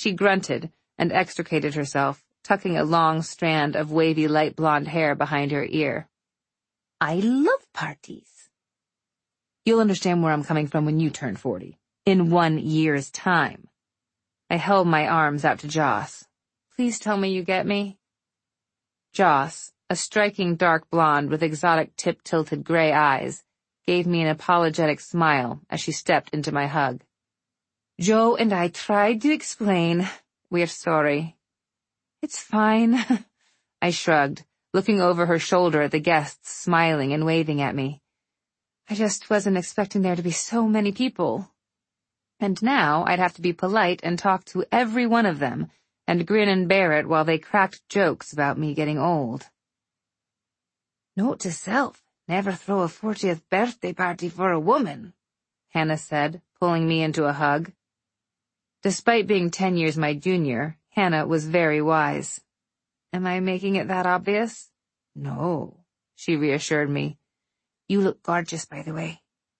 She grunted and extricated herself, tucking a long strand of wavy light blonde hair behind her ear. I love parties. You'll understand where I'm coming from when you turn 40. In 1 year's time. I held my arms out to Joss. Please tell me you get me. Joss, a striking dark blonde with exotic tip-tilted gray eyes, gave me an apologetic smile as she stepped into my hug. Joe and I tried to explain. We're sorry. It's fine. I shrugged, looking over her shoulder at the guests smiling and waving at me. I just wasn't expecting there to be so many people. And now I'd have to be polite and talk to every one of them, and grin and bear it while they cracked jokes about me getting old. Note to self, never throw a 40th birthday party for a woman, Hannah said, pulling me into a hug. Despite being 10 years my junior, Hannah was very wise. Am I making it that obvious? No, she reassured me. You look gorgeous, by the way.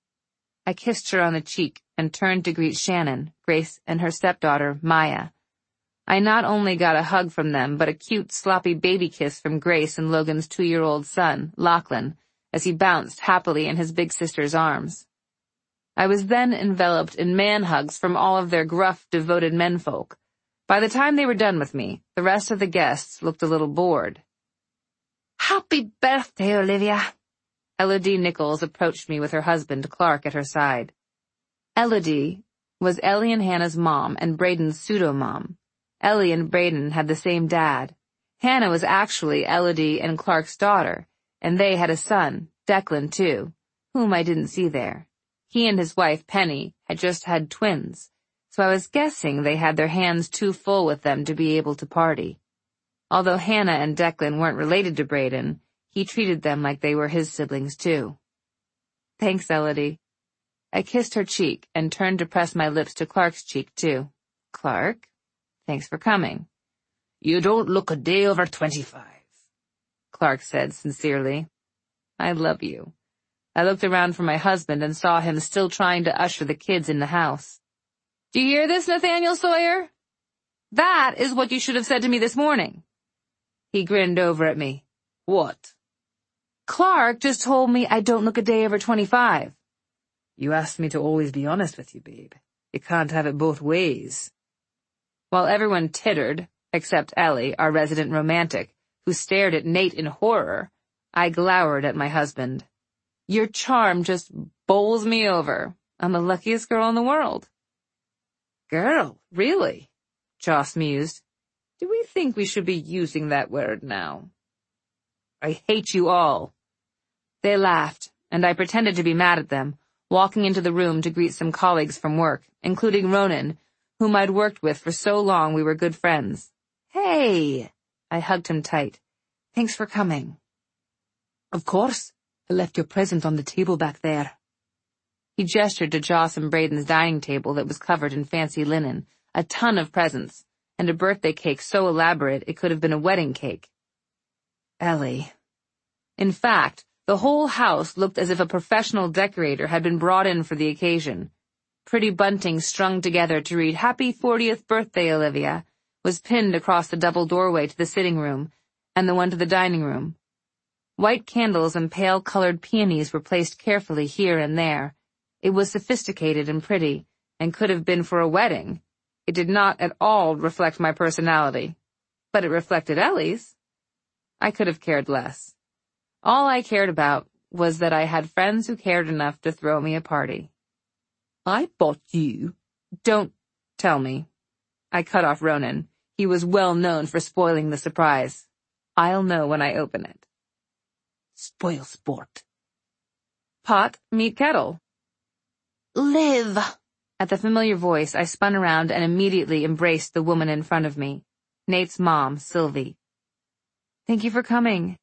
I kissed her on the cheek and turned to greet Shannon, Grace, and her stepdaughter, Maya. I not only got a hug from them, but a cute, sloppy baby kiss from Grace and Logan's 2-year-old son, Lachlan, as he bounced happily in his big sister's arms. I was then enveloped in man hugs from all of their gruff, devoted menfolk. By the time they were done with me, the rest of the guests looked a little bored. Happy birthday, Olivia. Elodie Nichols approached me with her husband, Clark, at her side. Elodie was Ellie and Hannah's mom and Braden's pseudo-mom. Ellie and Braden had the same dad. Hannah was actually Elodie and Clark's daughter, and they had a son, Declan too, whom I didn't see there. He and his wife, Penny, had just had twins, so I was guessing they had their hands too full with them to be able to party. Although Hannah and Declan weren't related to Braden, he treated them like they were his siblings too. Thanks, Elodie. I kissed her cheek and turned to press my lips to Clark's cheek too. Clark, thanks for coming. You don't look a day over 25, Clark said sincerely. I love you. I looked around for my husband and saw him still trying to usher the kids in the house. Do you hear this, Nathaniel Sawyer? That is what you should have said to me this morning. He grinned over at me. What? Clark just told me I don't look a day over 25. You asked me to always be honest with you, babe. You can't have it both ways. While everyone tittered, except Ellie, our resident romantic, who stared at Nate in horror, I glowered at my husband. Your charm just bowls me over. I'm the luckiest girl in the world. Girl, really? Joss mused. Do we think we should be using that word now? I hate you all. They laughed, and I pretended to be mad at them, walking into the room to greet some colleagues from work, including Ronan, whom I'd worked with for so long we were good friends. Hey! I hugged him tight. Thanks for coming. Of course. I left your present on the table back there. He gestured to Joss and Braden's dining table that was covered in fancy linen, a ton of presents, and a birthday cake so elaborate it could have been a wedding cake. Ellie. In fact, the whole house looked as if a professional decorator had been brought in for the occasion. Pretty bunting strung together to read Happy 40th Birthday, Olivia, was pinned across the double doorway to the sitting room and the one to the dining room. White candles and pale-colored peonies were placed carefully here and there. It was sophisticated and pretty, and could have been for a wedding. It did not at all reflect my personality, but it reflected Ellie's. I could have cared less. All I cared about was that I had friends who cared enough to throw me a party. I bought you. Don't tell me. I cut off Ronan. He was well known for spoiling the surprise. I'll know when I open it. Spoil sport. Pot, meet kettle. Liv. At the familiar voice, I spun around and immediately embraced the woman in front of me, Nate's mom, Sylvie. Thank you for coming.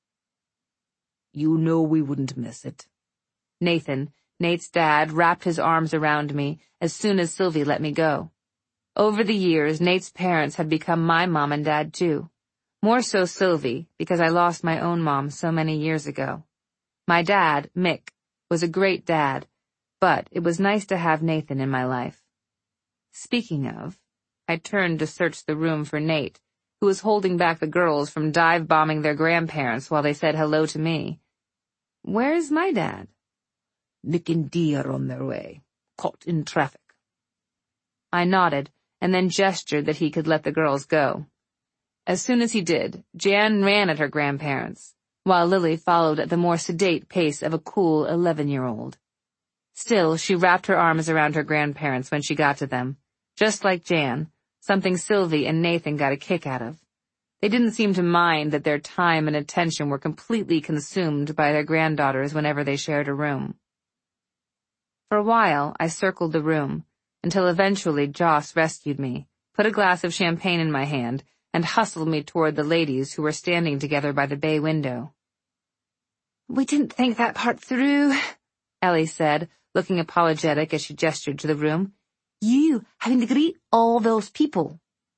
You know we wouldn't miss it. Nathan, Nate's dad, wrapped his arms around me as soon as Sylvie let me go. Over the years, Nate's parents had become my mom and dad too. More so Sylvie, because I lost my own mom so many years ago. My dad, Mick, was a great dad, but it was nice to have Nathan in my life. Speaking of, I turned to search the room for Nate, who was holding back the girls from dive-bombing their grandparents while they said hello to me. Where's my dad? Nick and Dee are on their way, caught in traffic. I nodded and then gestured that he could let the girls go. As soon as he did, Jan ran at her grandparents, while Lily followed at the more sedate pace of a cool 11-year-old. Still, she wrapped her arms around her grandparents when she got to them, just like Jan, something Sylvie and Nathan got a kick out of. They didn't seem to mind that their time and attention were completely consumed by their granddaughters whenever they shared a room. For a while, I circled the room, until eventually Joss rescued me, put a glass of champagne in my hand, and hustled me toward the ladies who were standing together by the bay window. We didn't think that part through, Ellie said, looking apologetic as she gestured to the room. You having to greet all those people.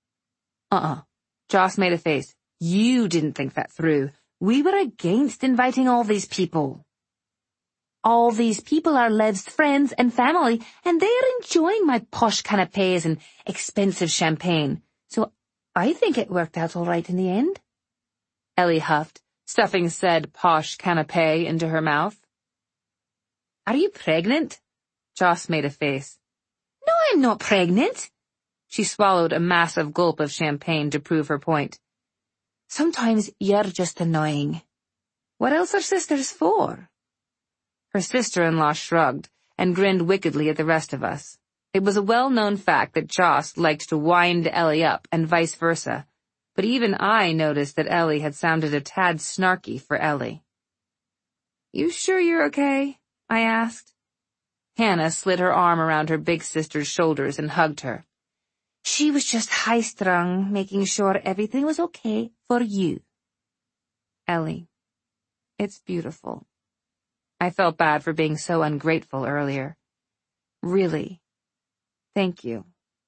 Joss made a face. You didn't think that through. We were against inviting all these people. All these people are Lev's friends and family, and they are enjoying my posh canapés and expensive champagne. So I think it worked out all right in the end. Ellie huffed, stuffing said posh canapé into her mouth. Are you pregnant? Joss made a face. No, I'm not pregnant. She swallowed a massive gulp of champagne to prove her point. Sometimes you're just annoying. What else are sisters for? Her sister-in-law shrugged and grinned wickedly at the rest of us. It was a well-known fact that Joss liked to wind Ellie up and vice versa, but even I noticed that Ellie had sounded a tad snarky for Ellie. You sure you're okay? I asked. Hannah slid her arm around her big sister's shoulders and hugged her. She was just high-strung, making sure everything was okay for you. Ellie, it's beautiful. I felt bad for being so ungrateful earlier. Really. Thank you.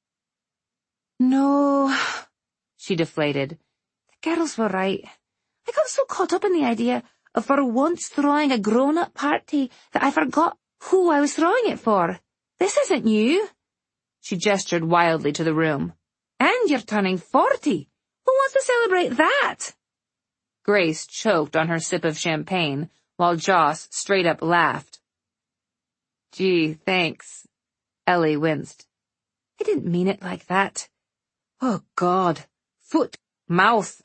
No, she deflated. The girls were right. I got so caught up in the idea of for once throwing a grown-up party that I forgot who I was throwing it for. This isn't you. She gestured wildly to the room. And you're turning 40. Who wants to celebrate that? Grace choked on her sip of champagne, while Joss straight up laughed. Gee, thanks. Ellie winced. I didn't mean it like that. Oh, God. Foot, mouth,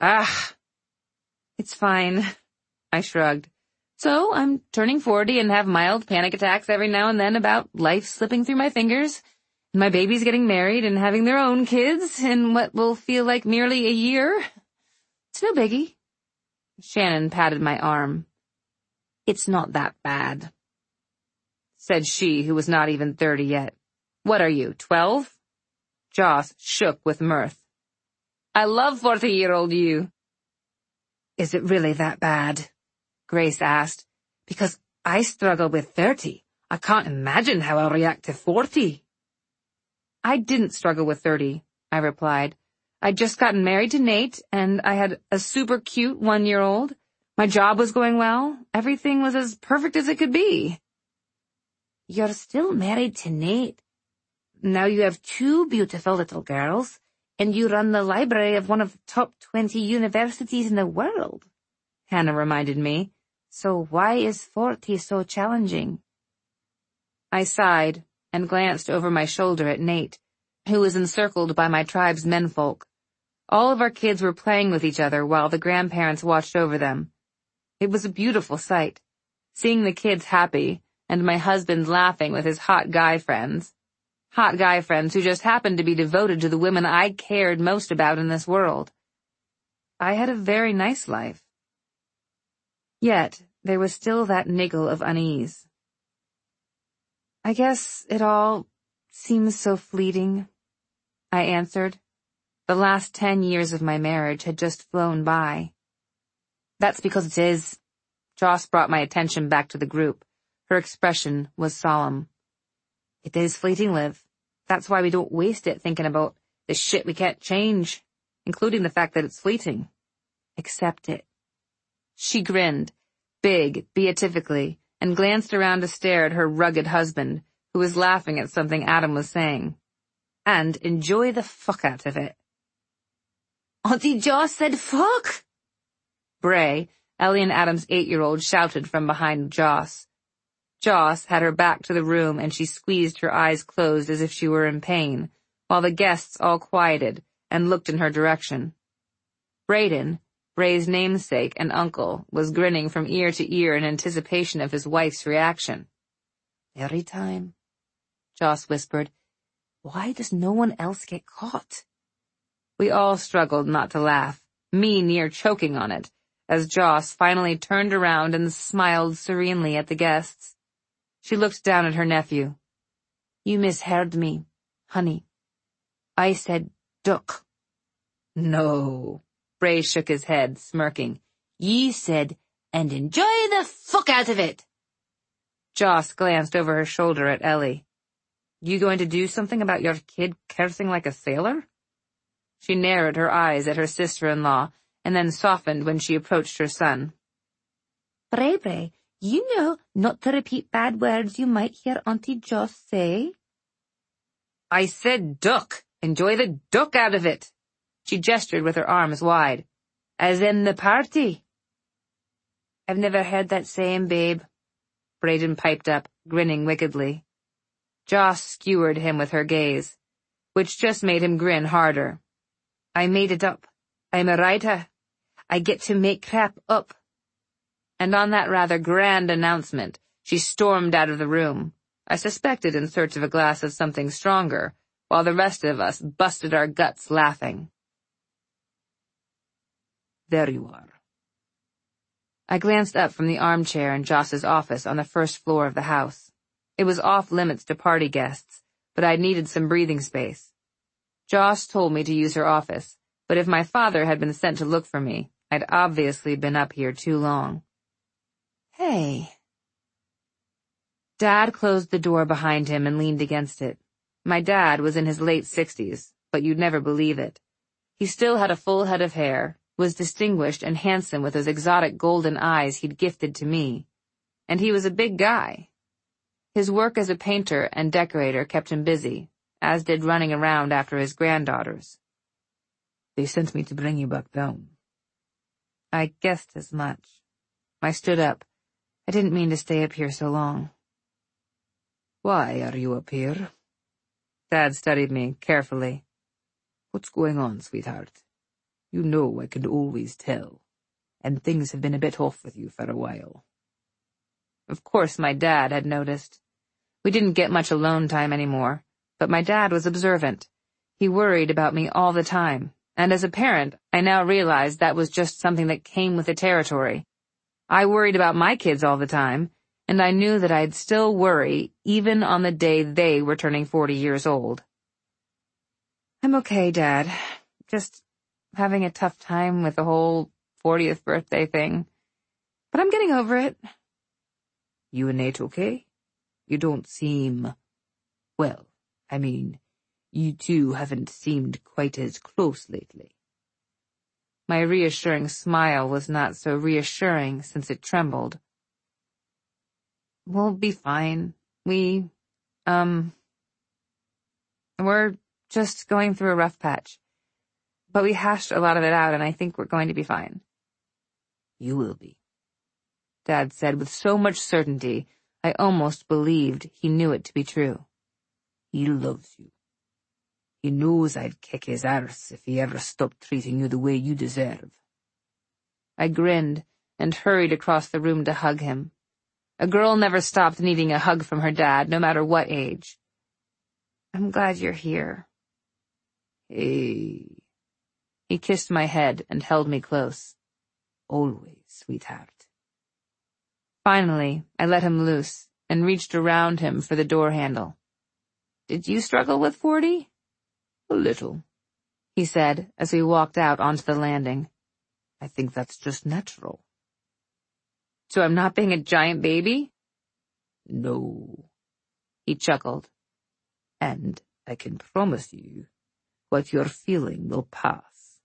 It's fine. I shrugged. So I'm turning 40 and have mild panic attacks every now and then about life slipping through my fingers, and my baby's getting married and having their own kids in what will feel like nearly a year. It's no biggie. Shannon patted my arm. It's not that bad, said she, who was not even 30 yet. What are you, 12? Joss shook with mirth. I love 40-year-old you. Is it really that bad? Grace asked. Because I struggle with 30. I can't imagine how I'll react to 40. I didn't struggle with 30, I replied. I'd just gotten married to Nate, and I had a super cute 1-year-old. My job was going well. Everything was as perfect as it could be. You're still married to Nate. Now you have 2 beautiful little girls, and you run the library of one of the top 20 universities in the world, Hannah reminded me. So why is 40 so challenging? I sighed and glanced over my shoulder at Nate, who was encircled by my tribe's menfolk. All of our kids were playing with each other while the grandparents watched over them. It was a beautiful sight, seeing the kids happy and my husband laughing with his hot guy friends who just happened to be devoted to the women I cared most about in this world. I had a very nice life. Yet, there was still that niggle of unease. I guess it all seems so fleeting, I answered. The last 10 years of my marriage had just flown by. That's because it is. Joss brought my attention back to the group. Her expression was solemn. It is fleeting, Liv. That's why we don't waste it thinking about the shit we can't change, including the fact that it's fleeting. Accept it. She grinned, big, beatifically, and glanced around to stare at her rugged husband, who was laughing at something Adam was saying. and enjoy the fuck out of it. Auntie Joss said fuck! Bray, Ellie and Adam's 8-year-old, shouted from behind Joss. Joss had her back to the room and she squeezed her eyes closed as if she were in pain, while the guests all quieted and looked in her direction. Brayden, Bray's namesake and uncle, was grinning from ear to ear in anticipation of his wife's reaction. Every time, Joss whispered. Why does no one else get caught? We all struggled not to laugh, me near choking on it, as Joss finally turned around and smiled serenely at the guests. She looked down at her nephew. You misheard me, honey. I said duck. No. Bray shook his head, smirking. You said, and enjoy the fuck out of it. Joss glanced over her shoulder at Ellie. You going to do something about your kid cursing like a sailor? She narrowed her eyes at her sister-in-law and then softened when she approached her son. Bray, you know not to repeat bad words you might hear Auntie Joss say. I said duck. Enjoy the duck out of it. She gestured with her arms wide. As in the party. I've never heard that saying, babe. Brayden piped up, grinning wickedly. Joss skewered him with her gaze, which just made him grin harder. I made it up. I'm a writer. I get to make crap up. And on that rather grand announcement, she stormed out of the room, I suspected in search of a glass of something stronger, while the rest of us busted our guts laughing. There you are. I glanced up from the armchair in Joss's office on the first floor of the house. It was off limits to party guests, but I needed some breathing space. Joss told me to use her office, but if my father had been sent to look for me, I'd obviously been up here too long. Hey. Dad closed the door behind him and leaned against it. My dad was in his late 60s, but you'd never believe it. He still had a full head of hair, was distinguished and handsome with those exotic golden eyes he'd gifted to me. And he was a big guy. His work as a painter and decorator kept him busy, as did running around after his granddaughters. They sent me to bring you back down. I guessed as much. I stood up. I didn't mean to stay up here so long. Why are you up here? Dad studied me carefully. What's going on, sweetheart? You know I can always tell, and things have been a bit off with you for a while. Of course my dad had noticed. We didn't get much alone time anymore, but my dad was observant. He worried about me all the time, and as a parent, I now realized that was just something that came with the territory. I worried about my kids all the time, and I knew that I'd still worry even on the day they were turning 40 years old. I'm okay, Dad. Just having a tough time with the whole 40th birthday thing. But I'm getting over it. You and Nate okay? You don't seem... Well, I mean, you two haven't seemed quite as close lately. My reassuring smile was not so reassuring since it trembled. We'll be fine. We're just going through a rough patch. But we hashed a lot of it out, and I think we're going to be fine. You will be, Dad said with so much certainty, I almost believed he knew it to be true. He loves you. He knows I'd kick his arse if he ever stopped treating you the way you deserve. I grinned and hurried across the room to hug him. A girl never stopped needing a hug from her dad, no matter what age. I'm glad you're here. Hey. He kissed my head and held me close. Always, sweetheart. Finally, I let him loose and reached around him for the door handle. Did you struggle with 40? A little, he said as we walked out onto the landing. I think that's just natural. So I'm not being a giant baby? No, he chuckled. And I can promise you, what you're feeling will pass.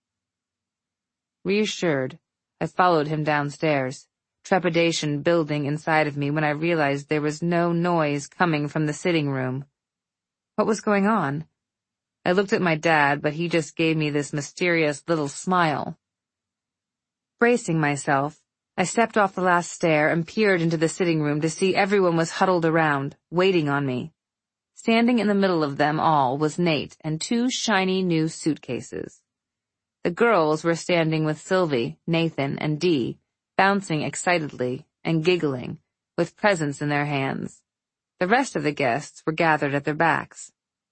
Reassured, I followed him downstairs, trepidation building inside of me when I realized there was no noise coming from the sitting room. What was going on? I looked at my dad, but he just gave me this mysterious little smile. Bracing myself, I stepped off the last stair and peered into the sitting room to see everyone was huddled around, waiting on me. Standing in the middle of them all was Nate and 2 shiny new suitcases. The girls were standing with Sylvie, Nathan, and Dee, bouncing excitedly and giggling, with presents in their hands. The rest of the guests were gathered at their backs.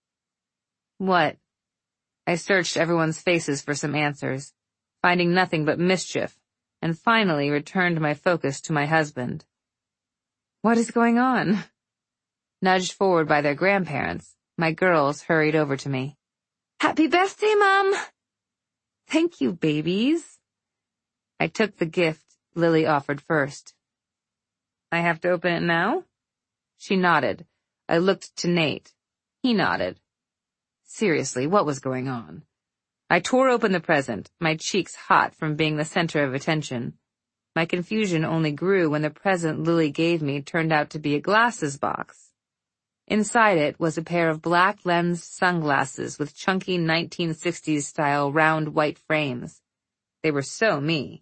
What? I searched everyone's faces for some answers, finding nothing but mischief, and finally returned my focus to my husband. What is going on? Nudged forward by their grandparents, my girls hurried over to me. Happy birthday, Mom! Thank you, babies. I took the gift Lily offered first. I have to open it now? She nodded. I looked to Nate. He nodded. Seriously, what was going on? I tore open the present, my cheeks hot from being the center of attention. My confusion only grew when the present Lily gave me turned out to be a glasses box. Inside it was a pair of black-lensed sunglasses with chunky 1960s-style round white frames. They were so me.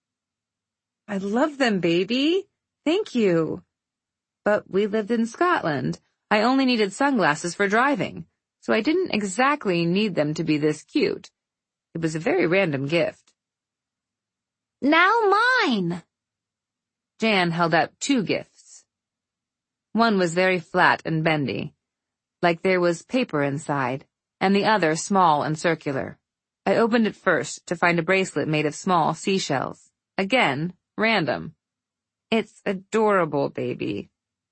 I love them, baby. Thank you. But we lived in Scotland. I only needed sunglasses for driving, so I didn't exactly need them to be this cute. It was a very random gift. Now mine! Jan held out 2 gifts. One was very flat and bendy, like there was paper inside, and the other small and circular. I opened it first to find a bracelet made of small seashells. Again, random. It's adorable, baby.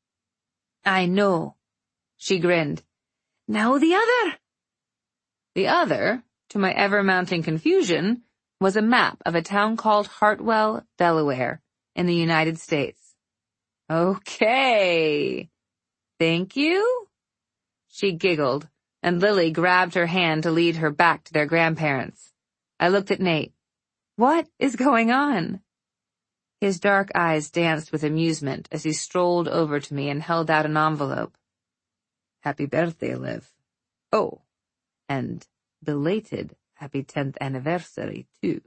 I know. She grinned. Now the other. The other, to my ever-mounting confusion, was a map of a town called Hartwell, Delaware, in the United States. Okay. Thank you? She giggled, and Lily grabbed her hand to lead her back to their grandparents. I looked at Nate. What is going on? His dark eyes danced with amusement as he strolled over to me and held out an envelope. Happy birthday, Liv. Oh, and belated happy 10th anniversary, too.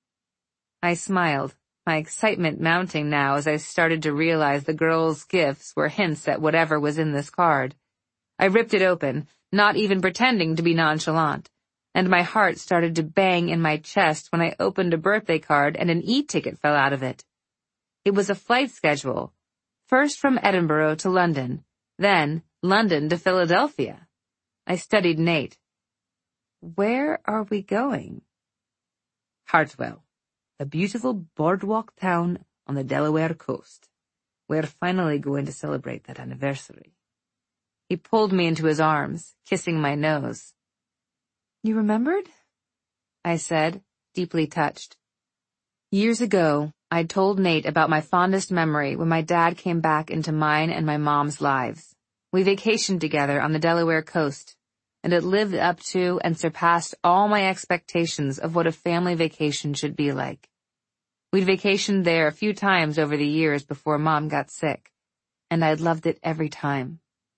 I smiled, my excitement mounting now as I started to realize the girls' gifts were hints at whatever was in this card. I ripped it open, not even pretending to be nonchalant, and my heart started to bang in my chest when I opened a birthday card and an e-ticket fell out of it. It was a flight schedule, first from Edinburgh to London, then London to Philadelphia. I studied Nate. Where are we going? Hartwell, a beautiful boardwalk town on the Delaware coast. We're finally going to celebrate that anniversary. He pulled me into his arms, kissing my nose. You remembered? I said, deeply touched. Years ago, I'd told Nate about my fondest memory when my dad came back into mine and my mom's lives. We vacationed together on the Delaware coast, and it lived up to and surpassed all my expectations of what a family vacation should be like. We'd vacationed there a few times over the years before Mom got sick, and I'd loved it every time.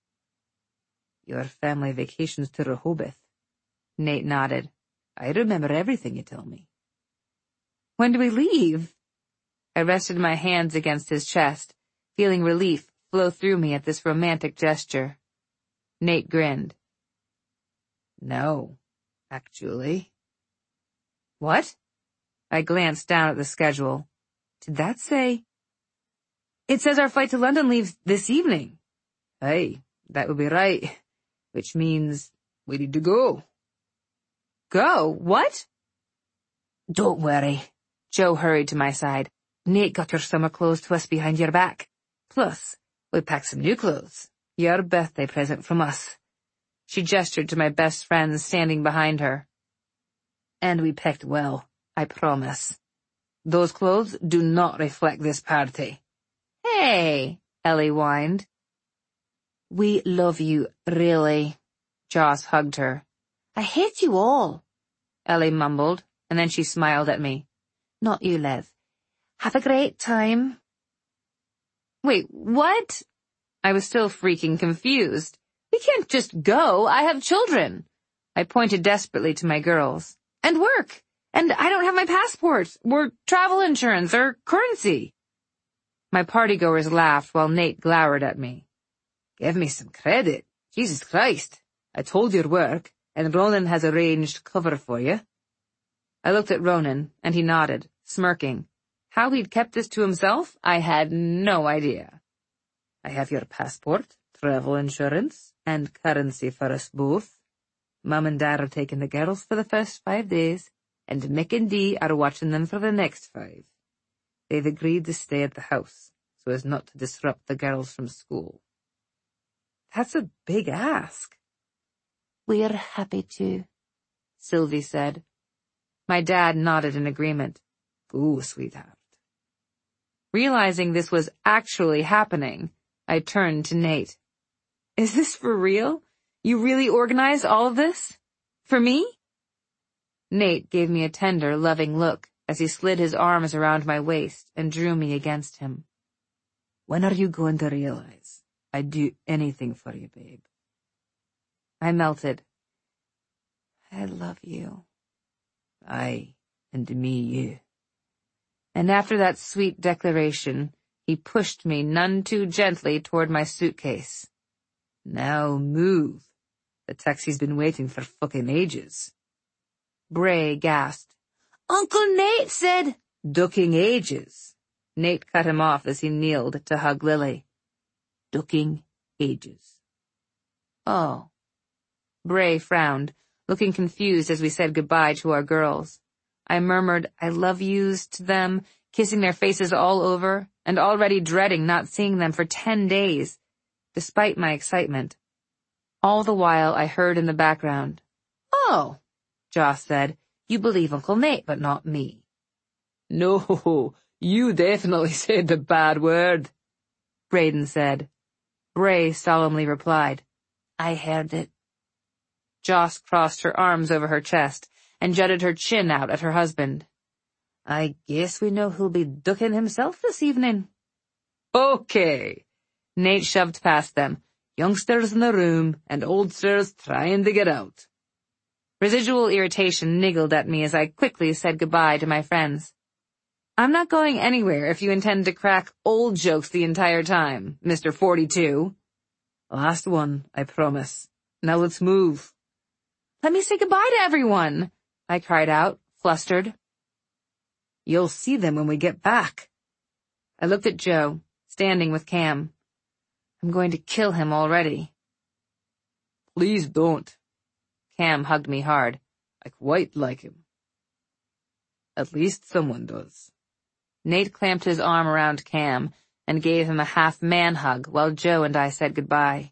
Your family vacations to Rehoboth. Nate nodded. I remember everything you tell me. When do we leave? I rested my hands against his chest, feeling relief flow through me at this romantic gesture. Nate grinned. No, actually. What? I glanced down at the schedule. Did that say? It says our flight to London leaves this evening. Hey, that would be right. Which means we need to go. Go? What? Don't worry. Joe hurried to my side. Nate got your summer clothes to us behind your back. Plus, we packed some new clothes. Your birthday present from us. She gestured to my best friends standing behind her. And we picked well, I promise. Those clothes do not reflect this party. Hey, Ellie whined. We love you, really. Joss hugged her. I hate you all, Ellie mumbled, and then she smiled at me. Not you, Liv. Have a great time. Wait, what? I was still freaking confused. We can't just go. I have children. I pointed desperately to my girls. And work! And I don't have my passport, or travel insurance, or currency. My partygoers laughed while Nate glowered at me. Give me some credit. Jesus Christ. I told you'd work, and Ronan has arranged cover for you. I looked at Ronan, and he nodded, smirking. How he'd kept this to himself, I had no idea. I have your passport, travel insurance, and currency for us both. Mum and Dad are taking the girls for the first 5 days, and Mick and Dee are watching them for the next 5. They've agreed to stay at the house, so as not to disrupt the girls from school. That's a big ask. We're happy to, Sylvie said. My dad nodded in agreement. Ooh, sweetheart. Realizing this was actually happening, I turned to Nate. Is this for real? You really organized all of this? For me? Nate gave me a tender, loving look as he slid his arms around my waist and drew me against him. When are you going to realize I'd do anything for you, babe? I melted. I love you. I, and me you. And after that sweet declaration, he pushed me none too gently toward my suitcase. Now move. The taxi's been waiting for fucking ages. Bray gasped. Uncle Nate said, ducking ages. Nate cut him off as he kneeled to hug Lily. Ducking ages. Oh. Bray frowned, looking confused as we said goodbye to our girls. I murmured I love yous to them, kissing their faces all over, and already dreading not seeing them for 10 days, despite my excitement. All the while I heard in the background, Oh, Joss said, you believe Uncle Nate, but not me. No, you definitely said the bad word, Braden said. Bray solemnly replied, I heard it. Joss crossed her arms over her chest and jutted her chin out at her husband. I guess we know who'll be ducking himself this evening. Okay. Nate shoved past them. Youngsters in the room and oldsters trying to get out. Residual irritation niggled at me as I quickly said goodbye to my friends. I'm not going anywhere if you intend to crack old jokes the entire time, Mr. 42. Last one, I promise. Now let's move. Let me say goodbye to everyone, I cried out, flustered. You'll see them when we get back. I looked at Joe, standing with Cam. I'm going to kill him already. Please don't. Cam hugged me hard. I quite like him. At least someone does. Nate clamped his arm around Cam and gave him a half-man hug while Joe and I said goodbye.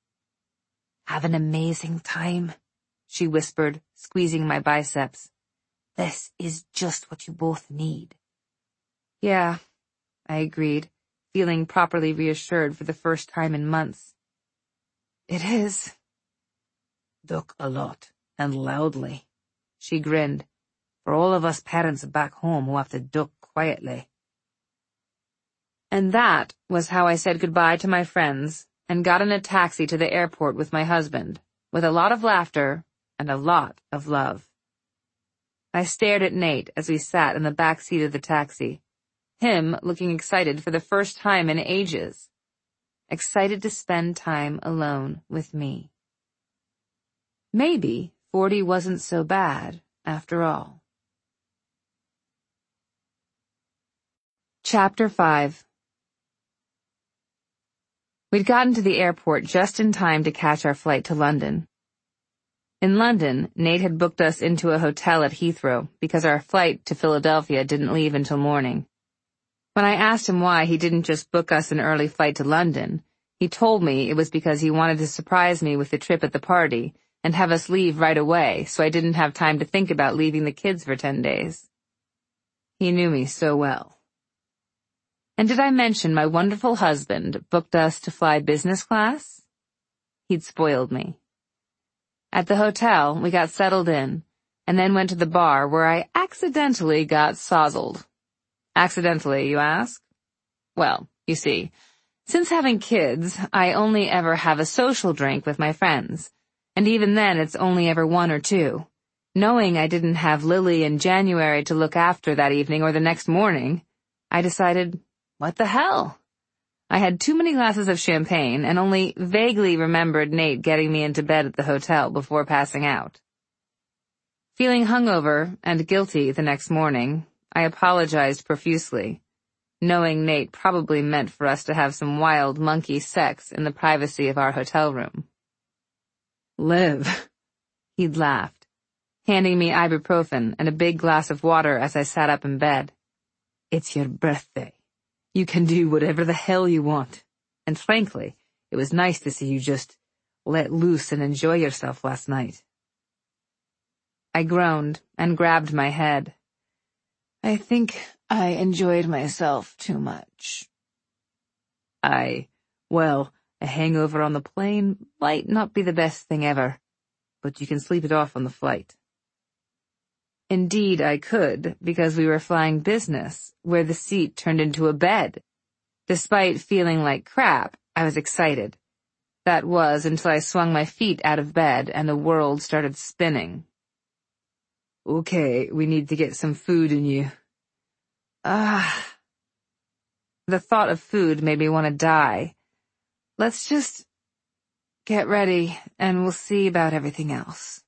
Have an amazing time, she whispered, squeezing my biceps. This is just what you both need. Yeah, I agreed, feeling properly reassured for the first time in months. It is. Duck a lot, and loudly, she grinned, for all of us parents back home who have to duck quietly. And that was how I said goodbye to my friends and got in a taxi to the airport with my husband, with a lot of laughter and a lot of love. I stared at Nate as we sat in the back seat of the taxi, him looking excited for the first time in ages, excited to spend time alone with me. Maybe 40 wasn't so bad after all. Chapter 5. We'd gotten to the airport just in time to catch our flight to London. In London, Nate had booked us into a hotel at Heathrow because our flight to Philadelphia didn't leave until morning. When I asked him why he didn't just book us an early flight to London, he told me it was because he wanted to surprise me with the trip at the party and have us leave right away so I didn't have time to think about leaving the kids for 10 days. He knew me so well. And did I mention my wonderful husband booked us to fly business class? He'd spoiled me. At the hotel, we got settled in, and then went to the bar where I accidentally got sozzled. Accidentally, you ask? Well, you see, since having kids, I only ever have a social drink with my friends, And even then it's only ever one or two. Knowing I didn't have Lily and January to look after that evening or the next morning, I decided, what the hell? I had too many glasses of champagne and only vaguely remembered Nate getting me into bed at the hotel before passing out. Feeling hungover and guilty the next morning, I apologized profusely, knowing Nate probably meant for us to have some wild monkey sex in the privacy of our hotel room. Liv, he'd laughed, handing me ibuprofen and a big glass of water as I sat up in bed. It's your birthday. You can do whatever the hell you want. And frankly, it was nice to see you just let loose and enjoy yourself last night. I groaned and grabbed my head. I think I enjoyed myself too much. Well, a hangover on the plane might not be the best thing ever, but you can sleep it off on the flight. Indeed, I could, because we were flying business, where the seat turned into a bed. Despite feeling like crap, I was excited. That was until I swung my feet out of bed and the world started spinning. Okay, we need to get some food in you. The thought of food made me want to die. Let's just get ready, and we'll see about everything else.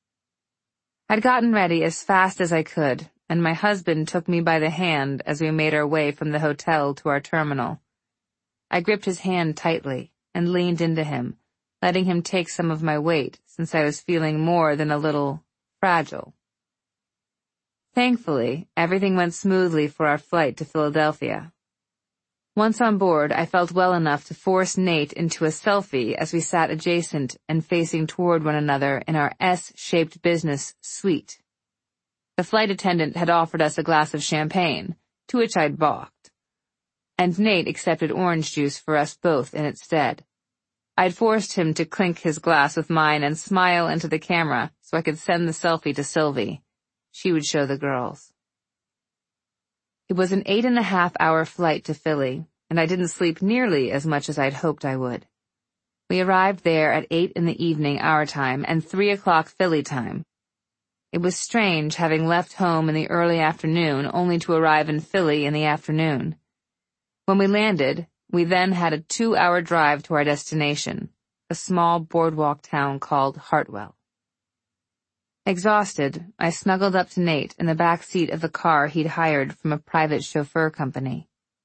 I'd gotten ready as fast as I could, and my husband took me by the hand as we made our way from the hotel to our terminal. I gripped his hand tightly and leaned into him, letting him take some of my weight since I was feeling more than a little fragile. Thankfully, everything went smoothly for our flight to Philadelphia. Once on board, I felt well enough to force Nate into a selfie as we sat adjacent and facing toward one another in our S-shaped business suite. The flight attendant had offered us a glass of champagne, to which I'd balked, and Nate accepted orange juice for us both in its stead. I'd forced him to clink his glass with mine and smile into the camera so I could send the selfie to Sylvie. She would show the girls. It was an 8.5-hour flight to Philly, and I didn't sleep nearly as much as I'd hoped I would. We arrived there at 8 p.m. our time and 3 o'clock Philly time. It was strange having left home in the early afternoon only to arrive in Philly in the afternoon. When we landed, we then had a 2-hour drive to our destination, a small boardwalk town called Hartwell. Exhausted, I snuggled up to Nate in the back seat of the car he'd hired from a private chauffeur company.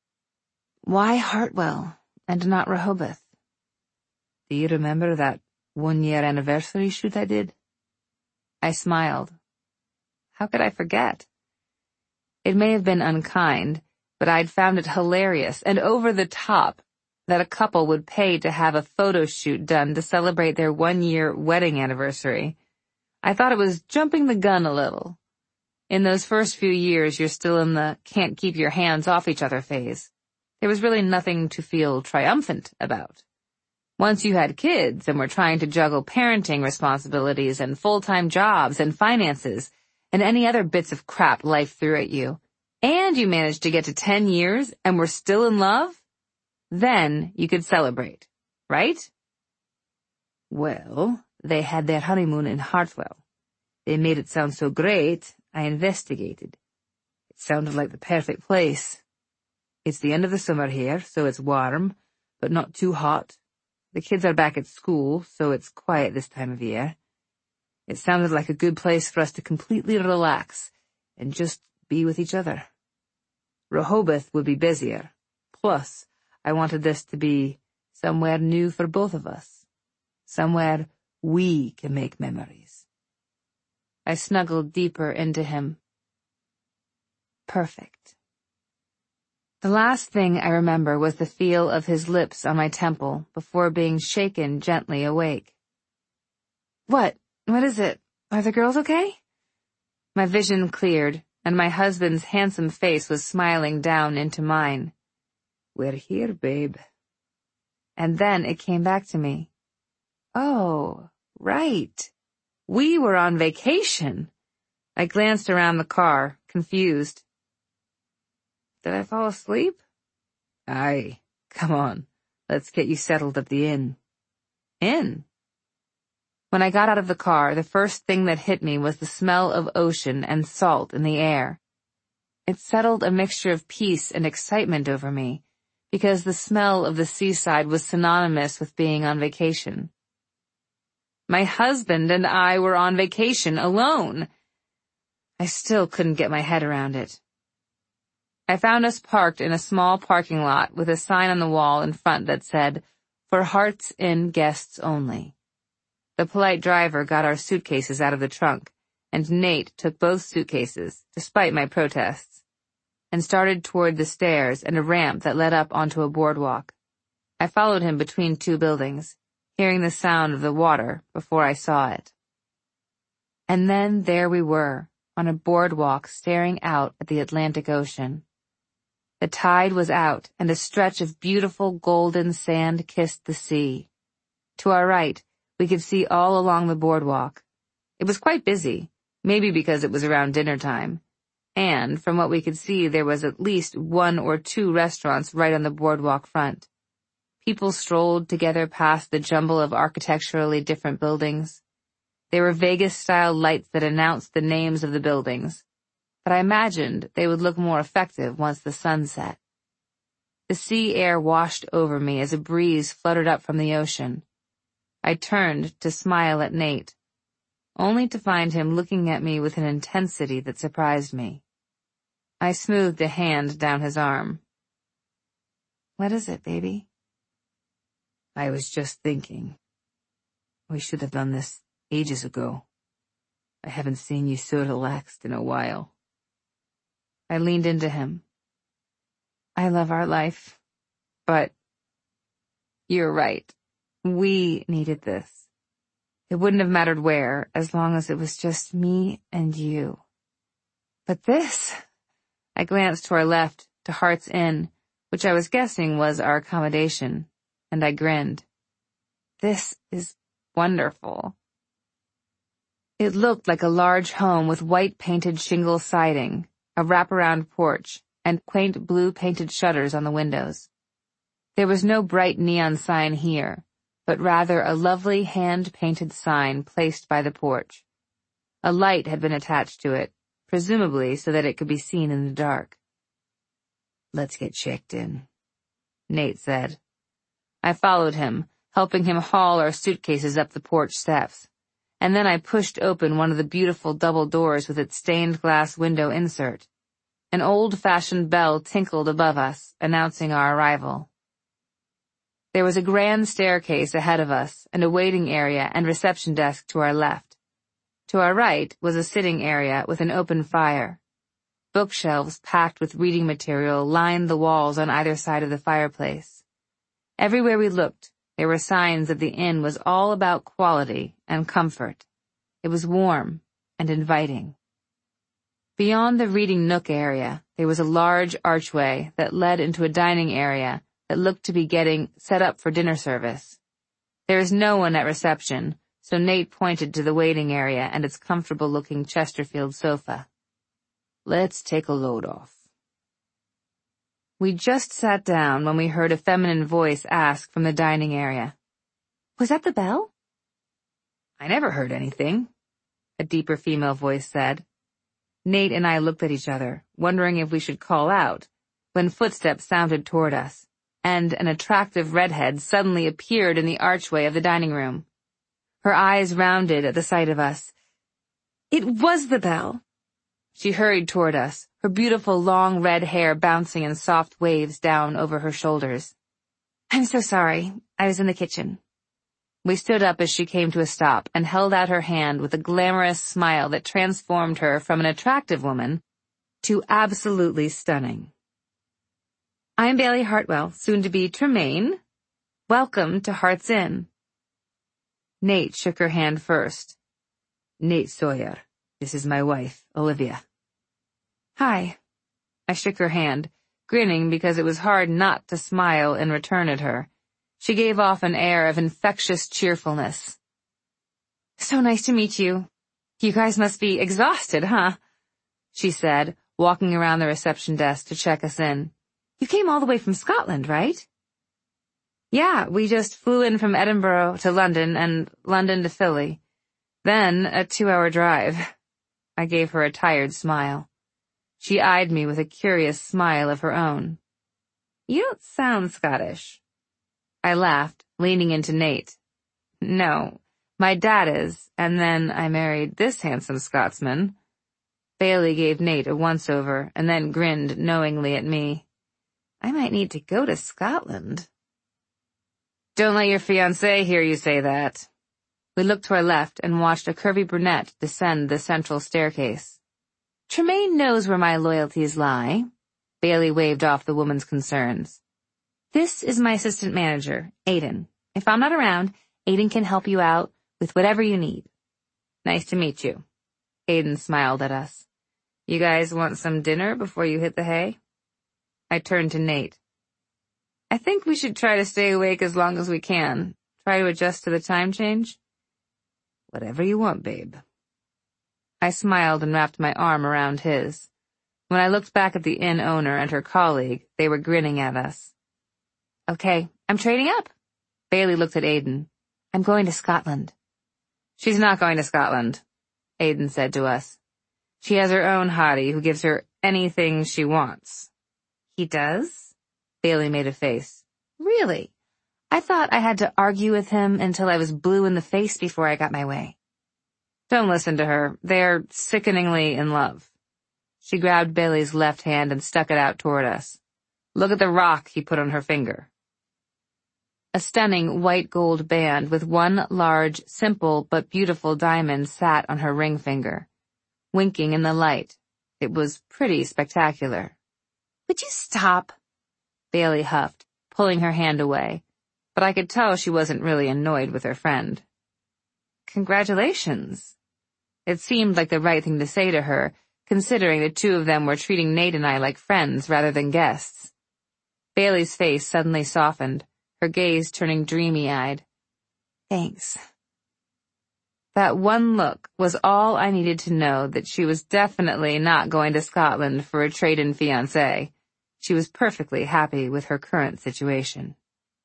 Why Hartwell and not Rehoboth? Do you remember that 1-year anniversary shoot I did? I smiled. How could I forget? It may have been unkind, but I'd found it hilarious and over the top that a couple would pay to have a photo shoot done to celebrate their 1-year wedding anniversary. I thought it was jumping the gun a little. In those first few years, you're still in the can't keep your hands off each other phase. There was really nothing to feel triumphant about. Once you had kids and were trying to juggle parenting responsibilities and full-time jobs and finances and any other bits of crap life threw at you, and you managed to get to 10 years and were still in love, then you could celebrate, right? Well, they had their honeymoon in Hartwell. They made it sound so great, I investigated. It sounded like the perfect place. It's the end of the summer here, so it's warm, but not too hot. The kids are back at school, so it's quiet this time of year. It sounded like a good place for us to completely relax and just be with each other. Rehoboth would be busier. Plus, I wanted this to be somewhere new for both of us. Somewhere we can make memories. I snuggled deeper into him. Perfect. The last thing I remember was the feel of his lips on my temple before being shaken gently awake. What? What is it? Are the girls okay? My vision cleared, and my husband's handsome face was smiling down into mine. We're here, babe. And then it came back to me. Oh, right. We were on vacation. I glanced around the car, confused. Did I fall asleep? Aye. Come on. Let's get you settled at the inn. Inn? When I got out of the car, the first thing that hit me was the smell of ocean and salt in the air. It settled a mixture of peace and excitement over me, because the smell of the seaside was synonymous with being on vacation. My husband and I were on vacation alone. I still couldn't get my head around it. I found us parked in a small parking lot with a sign on the wall in front that said, "For Hearts Inn guests only." The polite driver got our suitcases out of the trunk, and Nate took both suitcases, despite my protests, and started toward the stairs and a ramp that led up onto a boardwalk. I followed him between two buildings, hearing the sound of the water before I saw it. And then there we were, on a boardwalk staring out at the Atlantic Ocean. The tide was out, and a stretch of beautiful golden sand kissed the sea. To our right, we could see all along the boardwalk. It was quite busy, maybe because it was around dinner time, and from what we could see there was at least 1 or 2 restaurants right on the boardwalk front. People strolled together past the jumble of architecturally different buildings. There were Vegas-style lights that announced the names of the buildings, but I imagined they would look more effective once the sun set. The sea air washed over me as a breeze fluttered up from the ocean. I turned to smile at Nate, only to find him looking at me with an intensity that surprised me. I smoothed a hand down his arm. "What is it, baby?" "I was just thinking. We should have done this ages ago. I haven't seen you so relaxed in a while." I leaned into him. "I love our life, but you're right. We needed this. It wouldn't have mattered where, as long as it was just me and you. But this..." I glanced to our left, to Hearts Inn, which I was guessing was our accommodation, and I grinned. "This is wonderful." It looked like a large home with white painted shingle siding, a wraparound porch, and quaint blue painted shutters on the windows. There was no bright neon sign here, but rather a lovely hand-painted sign placed by the porch. A light had been attached to it, presumably so that it could be seen in the dark. "Let's get checked in," Nate said. I followed him, helping him haul our suitcases up the porch steps, and then I pushed open one of the beautiful double doors with its stained glass window insert. An old-fashioned bell tinkled above us, announcing our arrival. There was a grand staircase ahead of us, and a waiting area and reception desk to our left. To our right was a sitting area with an open fire. Bookshelves packed with reading material lined the walls on either side of the fireplace. Everywhere we looked, there were signs that the inn was all about quality and comfort. It was warm and inviting. Beyond the reading nook area, there was a large archway that led into a dining area that looked to be getting set up for dinner service. There is no one at reception, so Nate pointed to the waiting area and its comfortable-looking Chesterfield sofa. "Let's take a load off." We just sat down when we heard a feminine voice ask from the dining area, "Was that the bell?" "I never heard anything," a deeper female voice said. Nate and I looked at each other, wondering if we should call out, when footsteps sounded toward us, and an attractive redhead suddenly appeared in the archway of the dining room. Her eyes rounded at the sight of us. "It was the bell." She hurried toward us, her beautiful long red hair bouncing in soft waves down over her shoulders. "I'm so sorry. I was in the kitchen." We stood up as she came to a stop and held out her hand with a glamorous smile that transformed her from an attractive woman to absolutely stunning. "I'm Bailey Hartwell, soon to be Tremaine. Welcome to Hearts Inn." Nate shook her hand first. "Nate Sawyer. This is my wife, Olivia." "Hi." I shook her hand, grinning because it was hard not to smile in return at her. She gave off an air of infectious cheerfulness. "So nice to meet you. You guys must be exhausted, huh?" she said, walking around the reception desk to check us in. "You came all the way from Scotland, right?" Yeah, we just flew in from Edinburgh to London and London to Philly. Then a 2-hour drive. I gave her a tired smile. She eyed me with a curious smile of her own. You don't sound Scottish. I laughed, leaning into Nate. No, my dad is, and then I married this handsome Scotsman. Bailey gave Nate a once-over and then grinned knowingly at me. I might need to go to Scotland. Don't let your fiancé hear you say that. We looked to our left and watched a curvy brunette descend the central staircase. Tremaine knows where my loyalties lie. Bailey waved off the woman's concerns. This is my assistant manager, Aiden. If I'm not around, Aiden can help you out with whatever you need. Nice to meet you. Aiden smiled at us. You guys want some dinner before you hit the hay? I turned to Nate. I think we should try to stay awake as long as we can. Try to adjust to the time change. Whatever you want, babe. I smiled and wrapped my arm around his. When I looked back at the inn owner and her colleague, they were grinning at us. Okay, I'm trading up. Bailey looked at Aiden. I'm going to Scotland. She's not going to Scotland, Aiden said to us. She has her own hottie who gives her anything she wants. He does? Bailey made a face. Really? I thought I had to argue with him until I was blue in the face before I got my way. Don't listen to her. They're sickeningly in love. She grabbed Bailey's left hand and stuck it out toward us. Look at the rock he put on her finger. A stunning white gold band with one large, simple but beautiful diamond sat on her ring finger, winking in the light. It was pretty spectacular. Would you stop? Bailey huffed, pulling her hand away, but I could tell she wasn't really annoyed with her friend. Congratulations. It seemed like the right thing to say to her, considering the two of them were treating Nate and I like friends rather than guests. Bailey's face suddenly softened, her gaze turning dreamy-eyed. Thanks. That one look was all I needed to know that she was definitely not going to Scotland for a trade-in fiancé. She was perfectly happy with her current situation.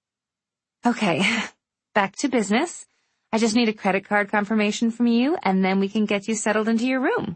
Okay, back to business. I just need a credit card confirmation from you, and then we can get you settled into your room.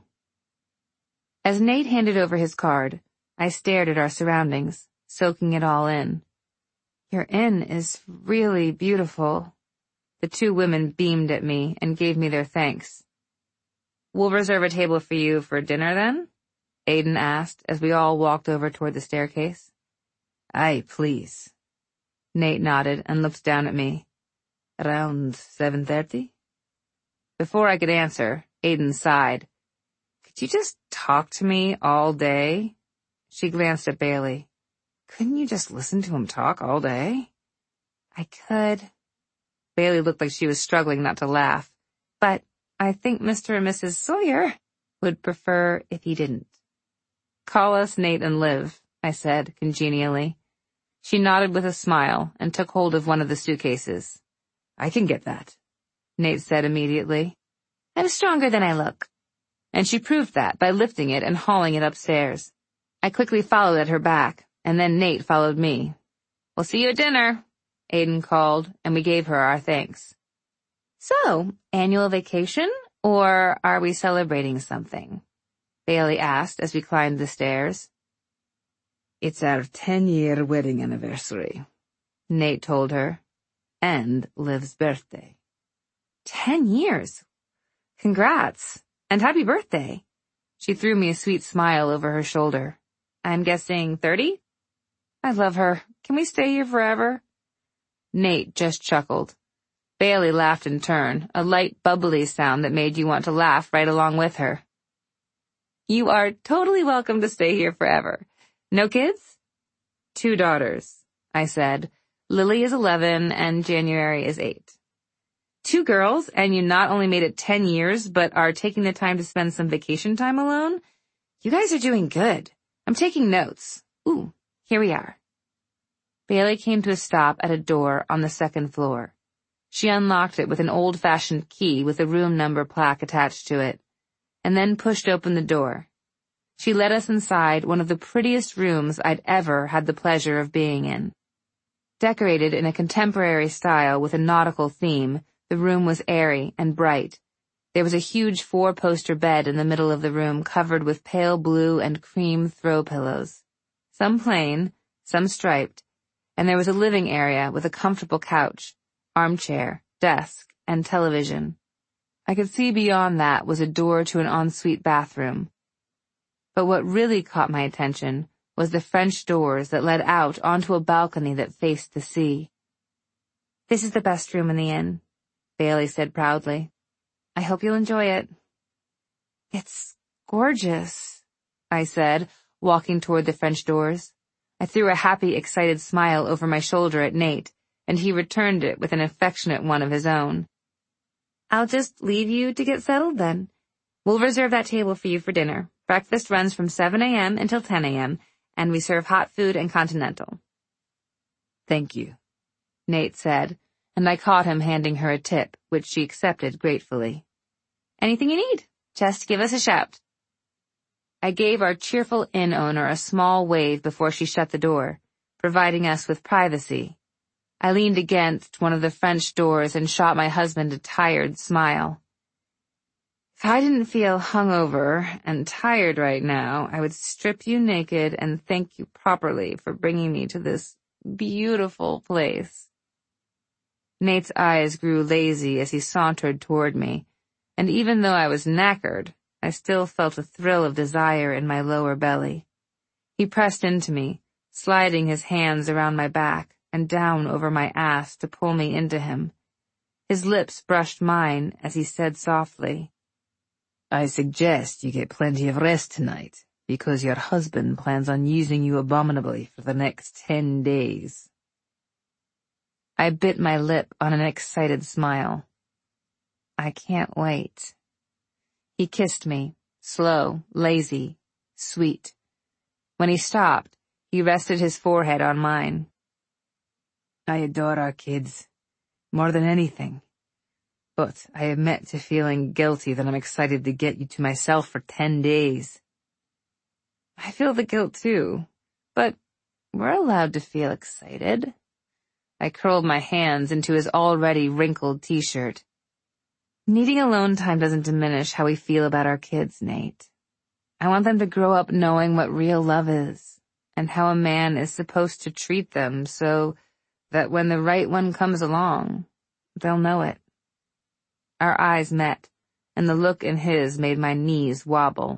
As Nate handed over his card, I stared at our surroundings, soaking it all in. Your inn is really beautiful. The two women beamed at me and gave me their thanks. We'll reserve a table for you for dinner then? Aiden asked as we all walked over toward the staircase. Aye, please. Nate nodded and looked down at me. Around 7:30? Before I could answer, Aiden sighed. Could you just talk to me all day? She glanced at Bailey. Couldn't you just listen to him talk all day? I could. Bailey looked like she was struggling not to laugh. But I think Mr. and Mrs. Sawyer would prefer if he didn't. Call us Nate and Liv, I said congenially. She nodded with a smile and took hold of one of the suitcases. I can get that, Nate said immediately. I'm stronger than I look. And she proved that by lifting it and hauling it upstairs. I quickly followed at her back, and then Nate followed me. We'll see you at dinner, Aiden called, and we gave her our thanks. So, annual vacation, or are we celebrating something? Bailey asked as we climbed the stairs. It's our 10-year wedding anniversary, Nate told her, and Liv's birthday. 10 years? Congrats, and happy birthday. She threw me a sweet smile over her shoulder. I'm guessing 30? I love her. Can we stay here forever? Nate just chuckled. Bailey laughed in turn, a light bubbly sound that made you want to laugh right along with her. You are totally welcome to stay here forever. No kids? 2 daughters, I said. Lily is 11 and January is 8. 2 girls, and you not only made it 10 years, but are taking the time to spend some vacation time alone? You guys are doing good. I'm taking notes. Ooh, here we are. Bailey came to a stop at a door on the 2nd floor. She unlocked it with an old-fashioned key with a room number plaque attached to it, and then pushed open the door. She led us inside one of the prettiest rooms I'd ever had the pleasure of being in. Decorated in a contemporary style with a nautical theme, the room was airy and bright. There was a huge 4-poster bed in the middle of the room covered with pale blue and cream throw pillows, some plain, some striped, and there was a living area with a comfortable couch, armchair, desk, and television. I could see beyond that was a door to an ensuite bathroom. But what really caught my attention was the French doors that led out onto a balcony that faced the sea. "This is the best room in the inn," Bailey said proudly. "I hope you'll enjoy it." "It's gorgeous," I said, walking toward the French doors. I threw a happy, excited smile over my shoulder at Nate, and he returned it with an affectionate one of his own. "I'll just leave you to get settled then. We'll reserve that table for you for dinner. Breakfast runs from 7 a.m. until 10 a.m., and we serve hot food and continental." "Thank you," Nate said, and I caught him handing her a tip, which she accepted gratefully. "Anything you need, just give us a shout." I gave our cheerful inn owner a small wave before she shut the door, providing us with privacy. I leaned against one of the French doors and shot my husband a tired smile. If I didn't feel hungover and tired right now, I would strip you naked and thank you properly for bringing me to this beautiful place. Nate's eyes grew lazy as he sauntered toward me, and even though I was knackered, I still felt a thrill of desire in my lower belly. He pressed into me, sliding his hands around my back and down over my ass to pull me into him. His lips brushed mine as he said softly, "I suggest you get plenty of rest tonight, because your husband plans on using you abominably for the next 10 days. I bit my lip on an excited smile. "I can't wait." He kissed me, slow, lazy, sweet. When he stopped, he rested his forehead on mine. "I adore our kids, more than anything. But I admit to feeling guilty that I'm excited to get you to myself for 10 days. "I feel the guilt too, but we're allowed to feel excited." I curled my hands into his already wrinkled t-shirt. "Needing alone time doesn't diminish how we feel about our kids, Nate. I want them to grow up knowing what real love is, and how a man is supposed to treat them so that when the right one comes along, they'll know it." Our eyes met, and the look in his made my knees wobble.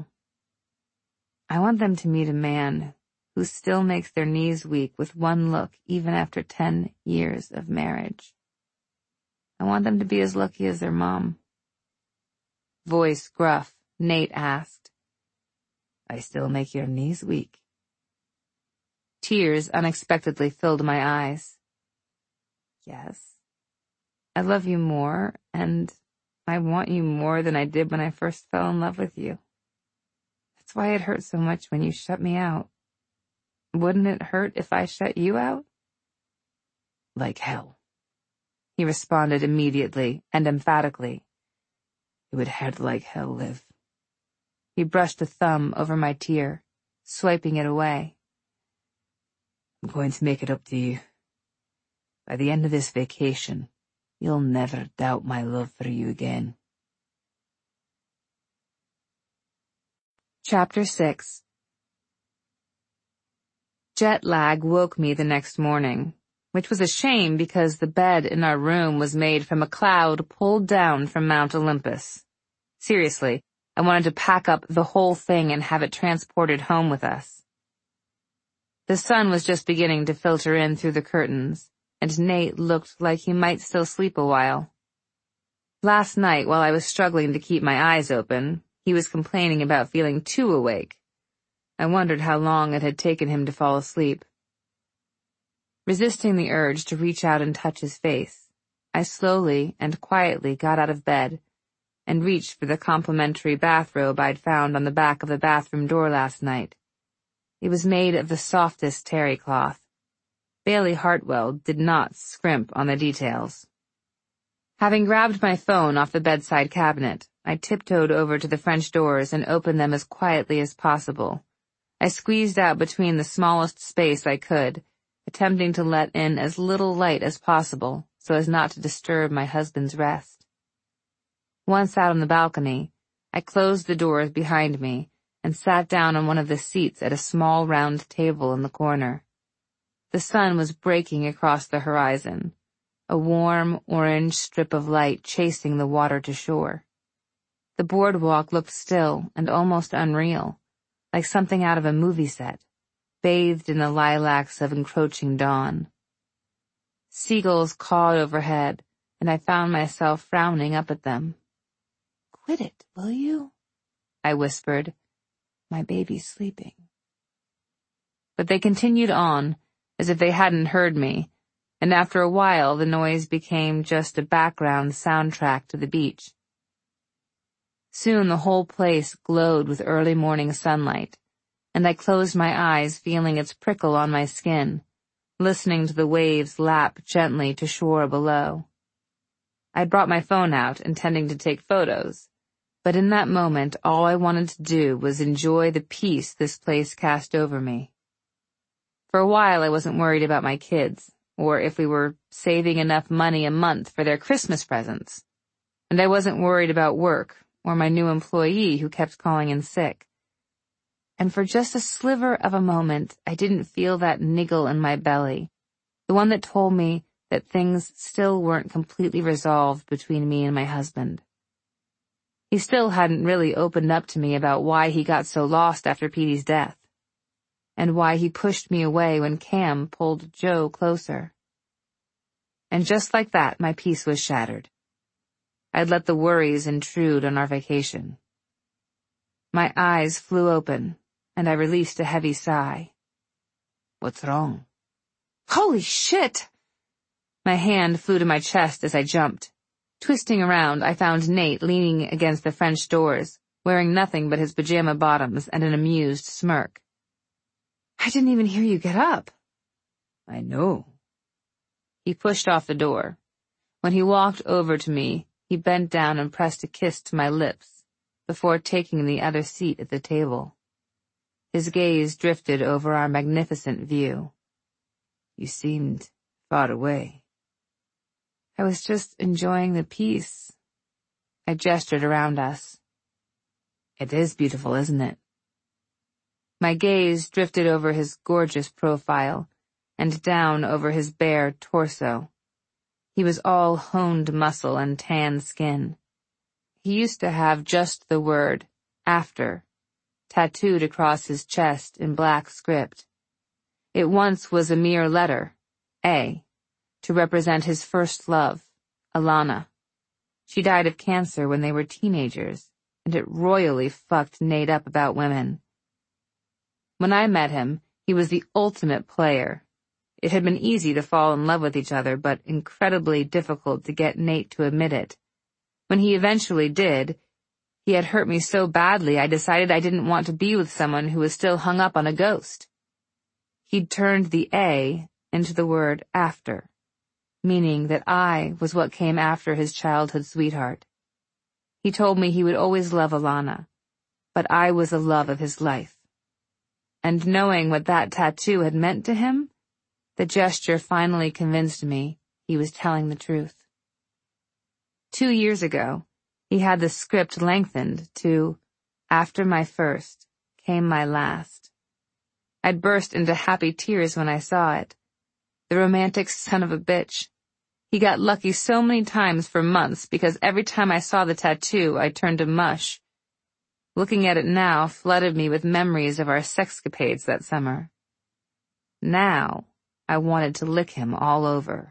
I want them to meet a man who still makes their knees weak with one look even after 10 years of marriage. I want them to be as lucky as their mom. Voice gruff, Nate asked, "I still make your knees weak?" Tears unexpectedly filled my eyes. "Yes. I love you more, and I want you more than I did when I first fell in love with you. That's why it hurt so much when you shut me out. Wouldn't it hurt if I shut you out?" "Like hell," he responded immediately and emphatically. "It would hurt like hell, Liv." He brushed a thumb over my tear, swiping it away. "I'm going to make it up to you. By the end of this vacation, you'll never doubt my love for you again." Chapter 6. Jet lag woke me the next morning, which was a shame because the bed in our room was made from a cloud pulled down from Mount Olympus. Seriously, I wanted to pack up the whole thing and have it transported home with us. The sun was just beginning to filter in through the curtains, and Nate looked like he might still sleep a while. Last night, while I was struggling to keep my eyes open, he was complaining about feeling too awake. I wondered how long it had taken him to fall asleep. Resisting the urge to reach out and touch his face, I slowly and quietly got out of bed and reached for the complimentary bathrobe I'd found on the back of the bathroom door last night. It was made of the softest terry cloth. Bailey Hartwell did not scrimp on the details. Having grabbed my phone off the bedside cabinet, I tiptoed over to the French doors and opened them as quietly as possible. I squeezed out between the smallest space I could, attempting to let in as little light as possible so as not to disturb my husband's rest. Once out on the balcony, I closed the doors behind me and sat down on one of the seats at a small round table in the corner. The sun was breaking across the horizon, a warm orange strip of light chasing the water to shore. The boardwalk looked still and almost unreal, like something out of a movie set, bathed in the lilacs of encroaching dawn. Seagulls cawed overhead, and I found myself frowning up at them. "Quit it, will you?" I whispered. "My baby's sleeping." But they continued on, as if they hadn't heard me, and after a while the noise became just a background soundtrack to the beach. Soon the whole place glowed with early morning sunlight, and I closed my eyes feeling its prickle on my skin, listening to the waves lap gently to shore below. I'd brought my phone out, intending to take photos, but in that moment all I wanted to do was enjoy the peace this place cast over me. For a while I wasn't worried about my kids, or if we were saving enough money a month for their Christmas presents, and I wasn't worried about work or my new employee who kept calling in sick. And for just a sliver of a moment, I didn't feel that niggle in my belly, the one that told me that things still weren't completely resolved between me and my husband. He still hadn't really opened up to me about why he got so lost after Petey's death, and why he pushed me away when Cam pulled Joe closer. And just like that, my peace was shattered. I'd let the worries intrude on our vacation. My eyes flew open, and I released a heavy sigh. "What's wrong?" "Holy shit!" My hand flew to my chest as I jumped. Twisting around, I found Nate leaning against the French doors, wearing nothing but his pajama bottoms and an amused smirk. "I didn't even hear you get up." "I know." He pushed off the door. When he walked over to me, he bent down and pressed a kiss to my lips, before taking the other seat at the table. His gaze drifted over our magnificent view. "You seemed far away." "I was just enjoying the peace." I gestured around us. "It is beautiful, isn't it?" My gaze drifted over his gorgeous profile and down over his bare torso. He was all honed muscle and tan skin. He used to have just the word, "after," tattooed across his chest in black script. It once was a mere letter, A, to represent his first love, Alana. She died of cancer when they were teenagers, and it royally fucked Nate up about women. When I met him, he was the ultimate player. It had been easy to fall in love with each other, but incredibly difficult to get Nate to admit it. When he eventually did, he had hurt me so badly I decided I didn't want to be with someone who was still hung up on a ghost. He'd turned the A into the word after, meaning that I was what came after his childhood sweetheart. He told me he would always love Alana, but I was the love of his life. And knowing what that tattoo had meant to him, the gesture finally convinced me he was telling the truth. 2 years ago, he had the script lengthened to, "After my first came my last." I'd burst into happy tears when I saw it. The romantic son of a bitch. He got lucky so many times for months because every time I saw the tattoo, I turned to mush. Looking at it now flooded me with memories of our sexcapades that summer. Now, I wanted to lick him all over.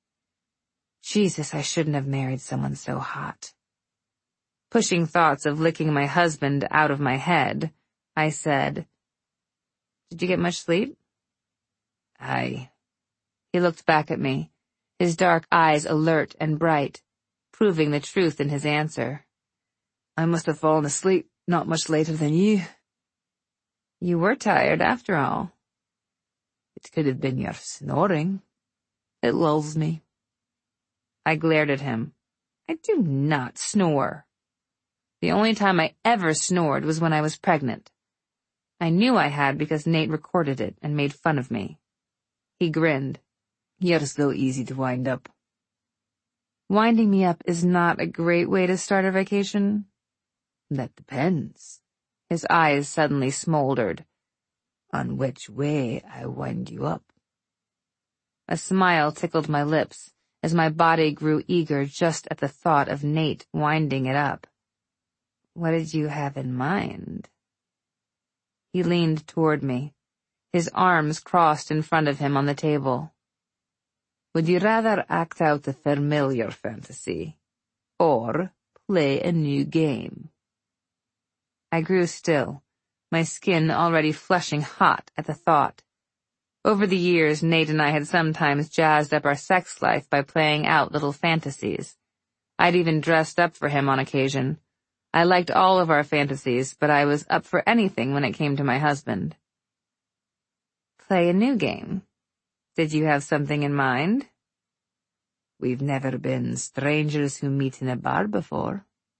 Jesus, I shouldn't have married someone so hot. Pushing thoughts of licking my husband out of my head, I said, "Did you get much sleep?" "Aye." He looked back at me, his dark eyes alert and bright, proving the truth in his answer. "I must have fallen asleep not much later than you." "You were tired after all." "It could have been your snoring. It lulls me." I glared at him. "I do not snore." The only time I ever snored was when I was pregnant. I knew I had because Nate recorded it and made fun of me. He grinned. You're so easy to wind up. Winding me up is not a great way to start a vacation. That depends. His eyes suddenly smoldered. On which way I wind you up. A smile tickled my lips as my body grew eager just at the thought of Nate winding it up. What did you have in mind? He leaned toward me, his arms crossed in front of him on the table. Would you rather act out a familiar fantasy, or play a new game? I grew still, my skin already flushing hot at the thought. Over the years, Nate and I had sometimes jazzed up our sex life by playing out little fantasies. I'd even dressed up for him on occasion. I liked all of our fantasies, but I was up for anything when it came to my husband. Play a new game. Did you have something in mind? We've never been strangers who meet in a bar before.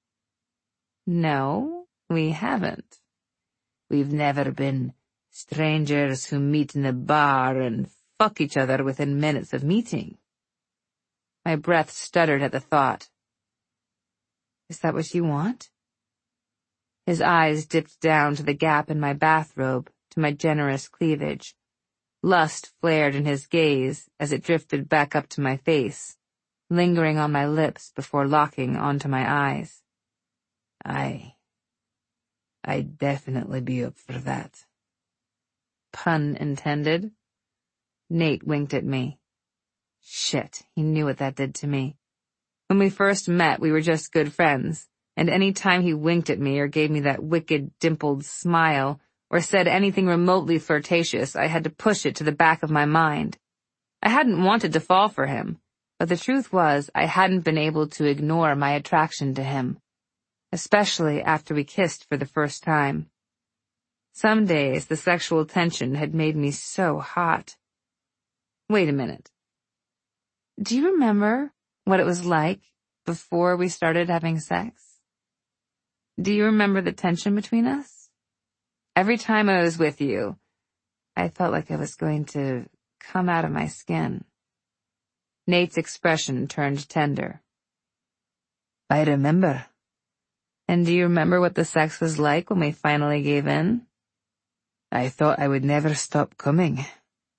No, we haven't. We've never been strangers who meet in a bar and fuck each other within minutes of meeting. My breath stuttered at the thought. Is that what you want? His eyes dipped down to the gap in my bathrobe, to my generous cleavage. Lust flared in his gaze as it drifted back up to my face, lingering on my lips before locking onto my eyes. I'd definitely be up for that. Pun intended. Nate winked at me. Shit, he knew what that did to me. When we first met, we were just good friends, and any time he winked at me or gave me that wicked, dimpled smile, or said anything remotely flirtatious, I had to push it to the back of my mind. I hadn't wanted to fall for him, but the truth was I hadn't been able to ignore my attraction to him, especially after we kissed for the first time. Some days the sexual tension had made me so hot. Wait a minute. Do you remember what it was like before we started having sex? Do you remember the tension between us? Every time I was with you, I felt like I was going to come out of my skin. Nate's expression turned tender. I remember. And do you remember what the sex was like when we finally gave in? I thought I would never stop coming.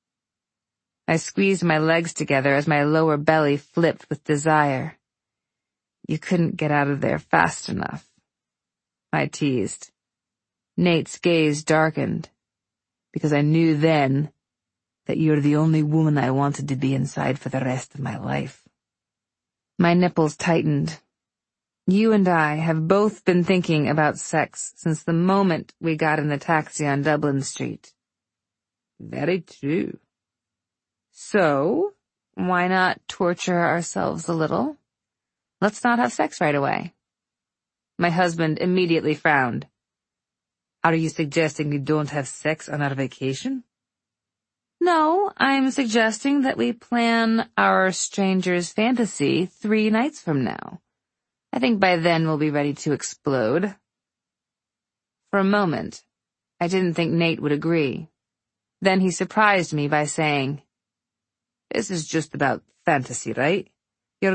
I squeezed my legs together as my lower belly flipped with desire. You couldn't get out of there fast enough, I teased. Nate's gaze darkened. Because I knew then that you're the only woman I wanted to be inside for the rest of my life. My nipples tightened. You and I have both been thinking about sex since the moment we got in the taxi on Dublin Street. Very true. So, why not torture ourselves a little? Let's not have sex right away. My husband immediately frowned. Are you suggesting we don't have sex on our vacation? No, I'm suggesting that we plan our stranger's fantasy 3 nights from now. I think by then we'll be ready to explode. For a moment, I didn't think Nate would agree. Then he surprised me by saying, This is just about fantasy, right? There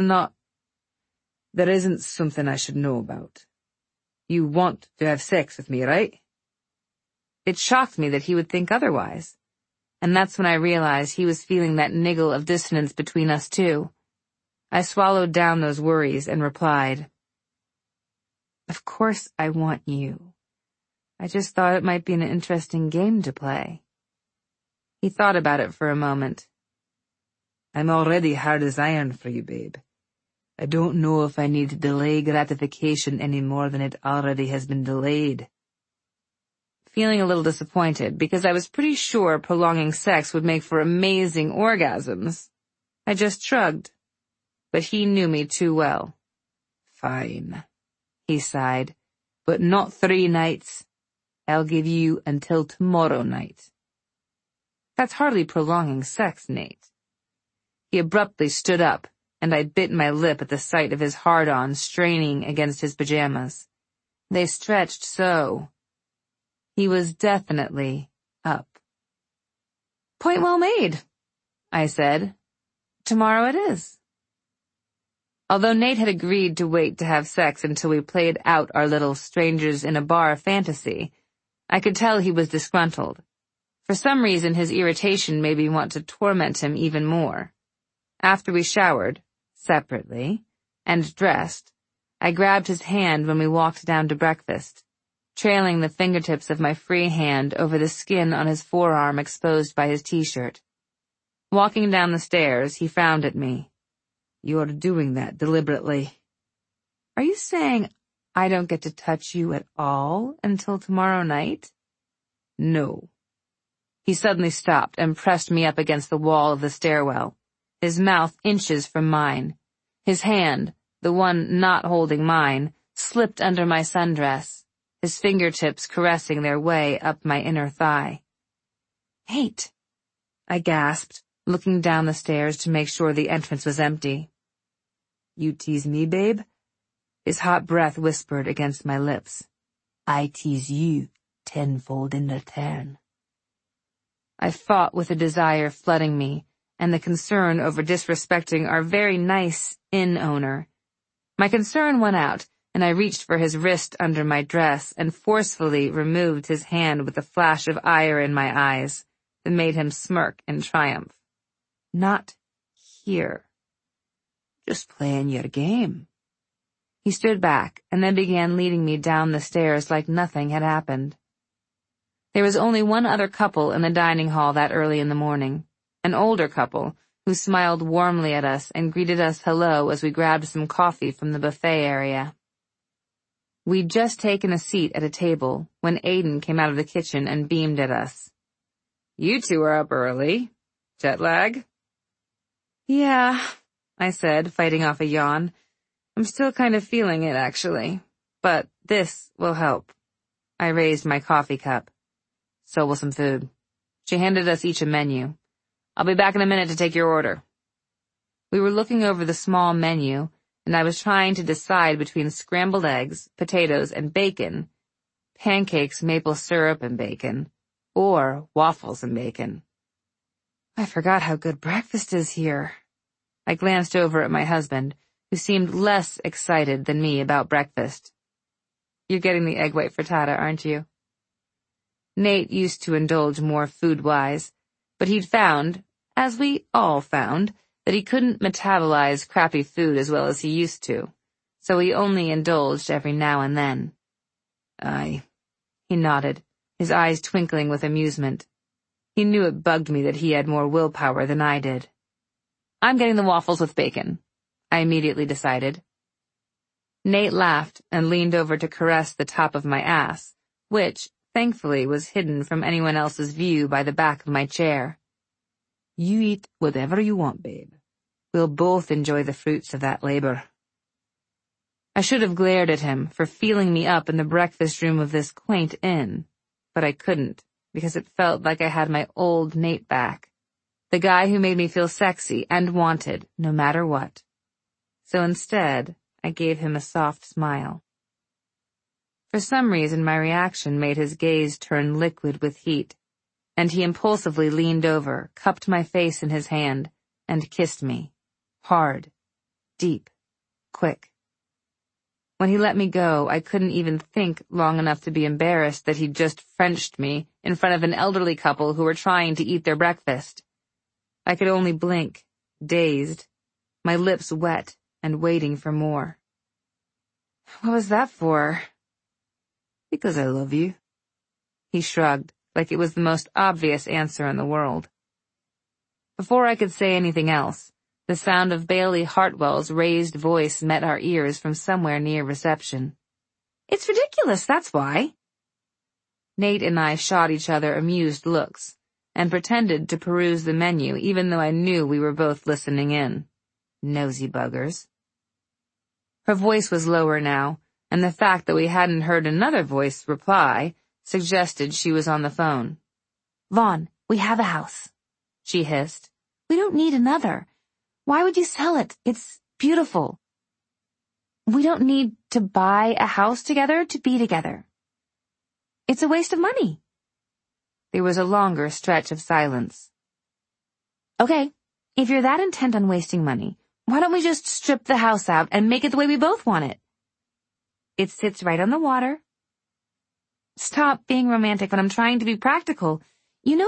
isn't something I should know about. You want to have sex with me, right? It shocked me that he would think otherwise. And that's when I realized he was feeling that niggle of dissonance between us too. I swallowed down those worries and replied, Of course I want you. I just thought it might be an interesting game to play. He thought about it for a moment. I'm already hard as iron for you, babe. I don't know if I need to delay gratification any more than it already has been delayed. Feeling a little disappointed because I was pretty sure prolonging sex would make for amazing orgasms, I just shrugged. But he knew me too well. Fine, he sighed, but not 3 nights. I'll give you until tomorrow night. That's hardly prolonging sex, Nate. He abruptly stood up, and I bit my lip at the sight of his hard-on straining against his pajamas. They stretched so. He was definitely up. Point well made. I said. Tomorrow it is. Although Nate had agreed to wait to have sex until we played out our little strangers in a bar fantasy, I could tell he was disgruntled. For some reason, his irritation made me want to torment him even more. After we showered, separately, and dressed, I grabbed his hand when we walked down to breakfast, trailing the fingertips of my free hand over the skin on his forearm exposed by his t-shirt. Walking down the stairs, he frowned at me. You're doing that deliberately. Are you saying I don't get to touch you at all until tomorrow night? No. He suddenly stopped and pressed me up against the wall of the stairwell, his mouth inches from mine. His hand, the one not holding mine, slipped under my sundress, his fingertips caressing their way up my inner thigh. Nate, I gasped, looking down the stairs to make sure the entrance was empty. You tease me, babe? His hot breath whispered against my lips. I tease you tenfold in return. I fought with a desire flooding me, and the concern over disrespecting our very nice inn owner. My concern went out, and I reached for his wrist under my dress and forcefully removed his hand with a flash of ire in my eyes that made him smirk in triumph. Not here. Just playing your game. He stood back and then began leading me down the stairs like nothing had happened. There was only one other couple in the dining hall that early in the morning, an older couple who smiled warmly at us and greeted us hello as we grabbed some coffee from the buffet area. We'd just taken a seat at a table when Aiden came out of the kitchen and beamed at us. You two are up early. Jet lag? Yeah, I said, fighting off a yawn. I'm still kind of feeling it, actually. But this will help. I raised my coffee cup. So will some food. She handed us each a menu. I'll be back in a minute to take your order. We were looking over the small menu, and I was trying to decide between scrambled eggs, potatoes, and bacon, pancakes, maple syrup, and bacon, or waffles and bacon. I forgot how good breakfast is here. I glanced over at my husband, who seemed less excited than me about breakfast. You're getting the egg white frittata, aren't you? Nate used to indulge more food-wise, but he'd found, as we all found, that he couldn't metabolize crappy food as well as he used to, so he only indulged every now and then. Aye. He nodded, his eyes twinkling with amusement. He knew it bugged me that he had more willpower than I did. I'm getting the waffles with bacon, I immediately decided. Nate laughed and leaned over to caress the top of my ass, which, thankfully, was hidden from anyone else's view by the back of my chair. You eat whatever you want, babe. We'll both enjoy the fruits of that labor. I should have glared at him for feeling me up in the breakfast room of this quaint inn, but I couldn't, because it felt like I had my old Nate back, the guy who made me feel sexy and wanted, no matter what. So instead, I gave him a soft smile. For some reason, my reaction made his gaze turn liquid with heat, and he impulsively leaned over, cupped my face in his hand, and kissed me. Hard, deep, quick. When he let me go, I couldn't even think long enough to be embarrassed that he'd just Frenched me in front of an elderly couple who were trying to eat their breakfast. I could only blink, dazed, my lips wet and waiting for more. What was that for? Because I love you. He shrugged, like it was the most obvious answer in the world. Before I could say anything else, the sound of Bailey Hartwell's raised voice met our ears from somewhere near reception. It's ridiculous, that's why. Nate and I shot each other amused looks, and pretended to peruse the menu even though I knew we were both listening in. Nosy buggers. Her voice was lower now, and the fact that we hadn't heard another voice reply suggested she was on the phone. Vaughn, we have a house, she hissed. We don't need another. Why would you sell it? It's beautiful. We don't need to buy a house together to be together. It's a waste of money. There was a longer stretch of silence. Okay, If you're that intent on wasting money, why don't we just strip the house out and make it the way we both want it? It sits right on the water. Stop being romantic when I'm trying to be practical.